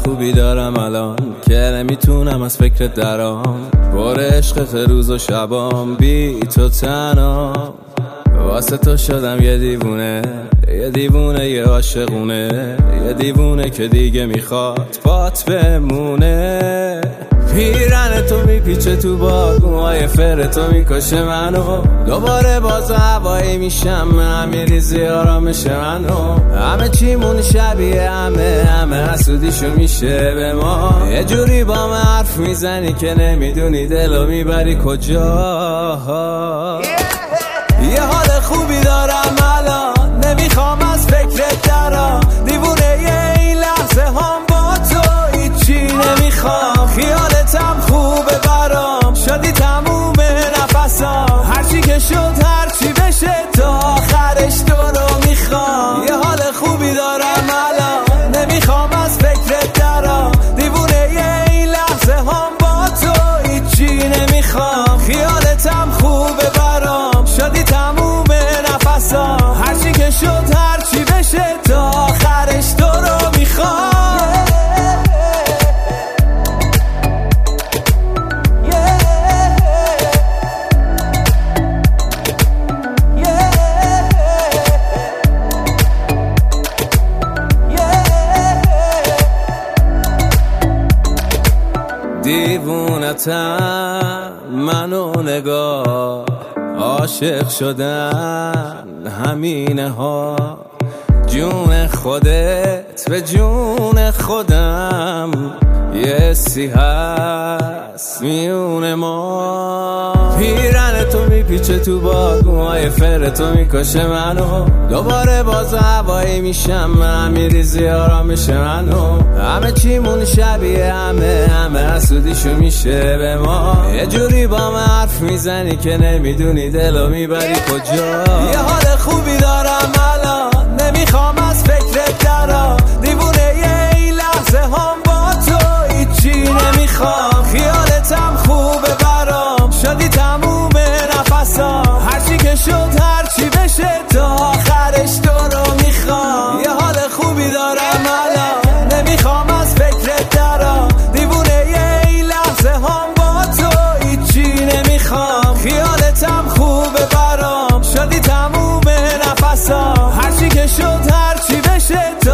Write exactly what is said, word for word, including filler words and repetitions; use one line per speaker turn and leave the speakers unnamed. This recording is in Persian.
خوبی دارم الان که نمیتونم از فکرت درام، پر عشقت روز و شبام، بی تو تنام. واسه تو شدم یه دیوونه، یه دیوونه یه عاشقونه، یه دیوونه که دیگه میخواد پات بمونه. پیرن تو میپیچه تو باد، موهای فر تو میکشه منو، دوباره باز هوایی میشم، همین ریزی آرامش منو. همه چیمون شبیه همه، همه حسودیشو میشه به ما. یه جوری با من حرف میزنی که نمیدونی دلو میبری کجا. یه حال خوبی دارم الان، نمیخوام از فکرت درام، دیوونه یه این لحظه هم با تو هیچی نمیخوام. خیالتم خوبه برام، شدی تموم نفسام، هرچی که شد هرچی بشه تا آخرش تو رو میخوام. یه حال خوبی دارم الان، نمیخوام از فکرت درام، دیوونه یه این لحظه هم با تو هیچی نمیخوام. خیالتم خوبه برام، شدی تموم نفسام، هرچی که شد هرچی بشه تا آخرش تو رو میخوام. دیوونتم منو نگاه، عاشق شدن همینه ها. جون خودت به جون خودم، یه سی هست میون ما. پیرن تو میپیچه تو باد، موهای فر تو میکشه منو، دوباره باز هوایی میشم، همین ریزی آرامش منو. همه چیمون شبیه همه، همه حسودیشو میشه به ما. یه جوری با من حرف میزنی که نمیدونی دلو میبری کجا. یه حال خوبی دارم الان، نمیخوام از فکرت درام، دیوونه یه این لحظه هم با تو هیچی نمیخوام. خیالتم خوبه برام، شدی تموم نفسام، هرچی که شد هرچی بشه تا آخرش تو رو میخوام. یه حال خوبی دارم الان، نمیخوام از فکرت درام، دیوونه یه این لحظه هم با تو هیچی نمیخوام. خیالتم خوبه برام، شدی تموم نفسام، هرچی که شد هرچی بشه